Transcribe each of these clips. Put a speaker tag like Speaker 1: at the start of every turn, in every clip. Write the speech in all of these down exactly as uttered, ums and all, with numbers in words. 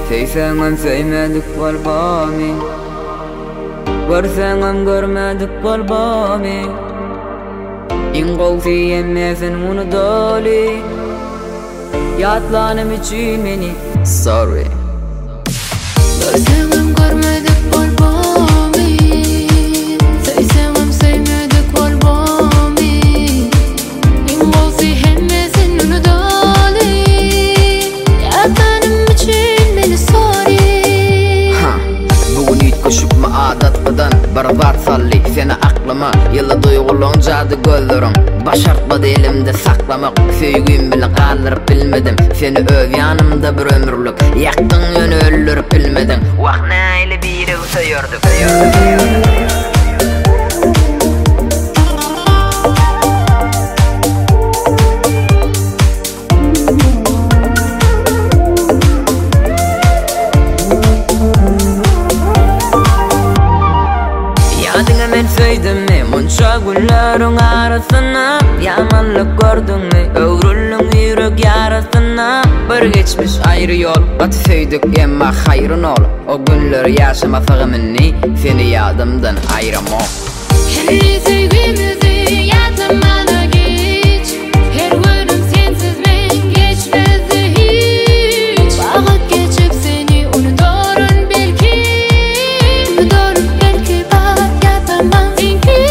Speaker 1: Sevsem sevmedik kalbami, görsem görmedik kalbami. İngolsi yemmesin bunu doli, yatlanım için beni sorry.
Speaker 2: Görsem görmedik kalbami, sevsem sevmedik kalbami. İngolsi yemmesin bunu doli, yatlanım için beni sorry.
Speaker 1: Bugün hiç koşup mu adat kıdan barbar salli seni aklıma. Yılla duygulun cadı gözlerim başartmadı elimde saklamak. Söygüyüm bile kaldırıp bilmedim seni öv yanımda bir ömürlük. Yaktın yönü öldürüp bilmedim. Vah ne ile biri sayıyorduk. Yadına ben söyledim mi munça güllerin arasına, yamanlık gördün mü övrülün yürek yarasına. Bir geçmiş ayrı yol bat söyledik emma hayrın ol. O günler yaşama fığımını seni yadımdan ayıramam.
Speaker 2: Her sevgimizi yatlamana geç, her günüm sensiz men geçmezdi hiç. Vakit geçip seni unuturum belki, unuturum belki bak yatamam senki.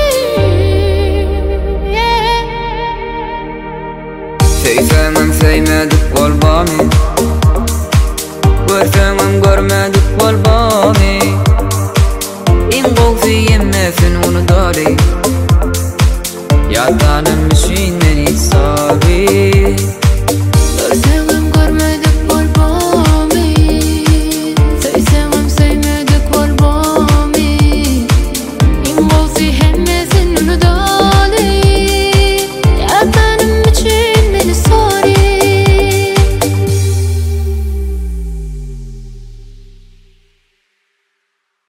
Speaker 1: Sevsem sevmedik kalbami, görsem görmedik kalbami. İngolsi yemmesin onu doli, yatlanım için beni sorry.